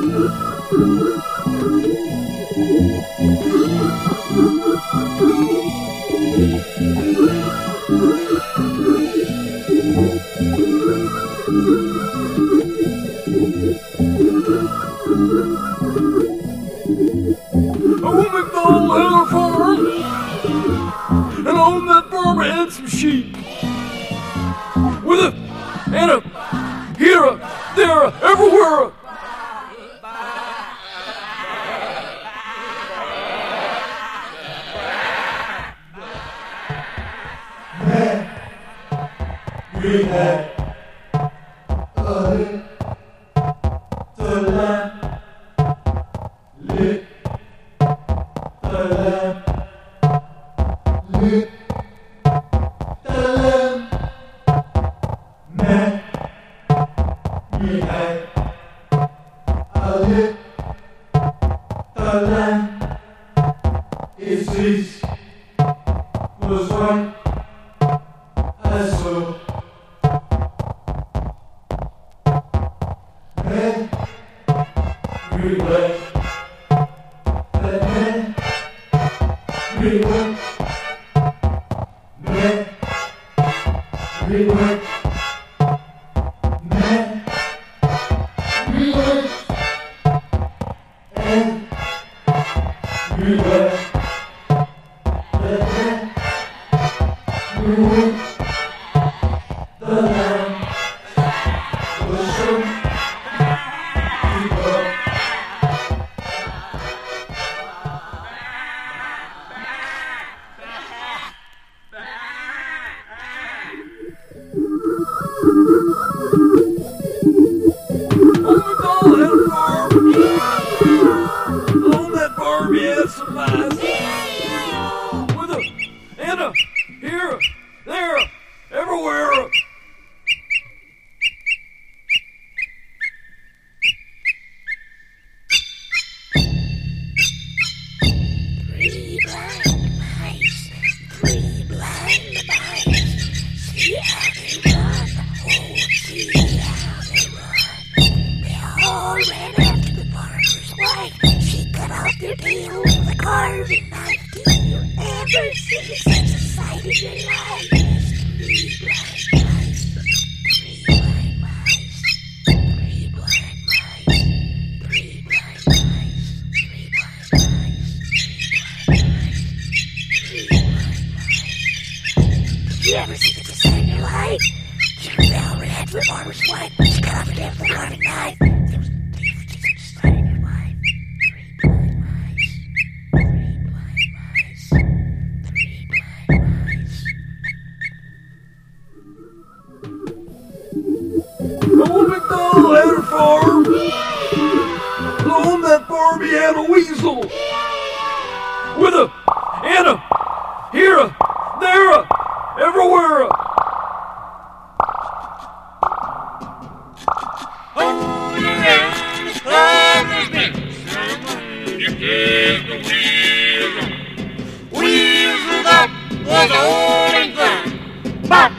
Old MacDonald had a farm, and on that farm had some sheep. With a, and a, here a, there a, everywhere a. We had the lamp, lit the lamp, lit the lamp. Man, we had lit the lamp. Its face was white as snow. We went, we went, we went, we went, and we went, we went, the land was shown. On that farm, he had some mice. With a, and a, here a, there a, everywhere a. Three blind mice, three blind mice. See how they run, oh, see how they run. They all ran after the farmer's wife. She cut off their tail with a carving knife. Did you ever see such a sight in your life? Three blind mice, three blind mice, three blind mice, three blind mice, three blind mice, three blind mice. Did you ever see such a sight in your life? They all ran after the farmer's wife. She cut off their tail with a carving knife. There was such a sight in your life. Three blind mice, three blind mice, three blind mice. Old MacDonald had a farm. On that farm, he had a weasel. With a, and a, here a, there a, everywhere a. Weasel up was old and gone. Bop!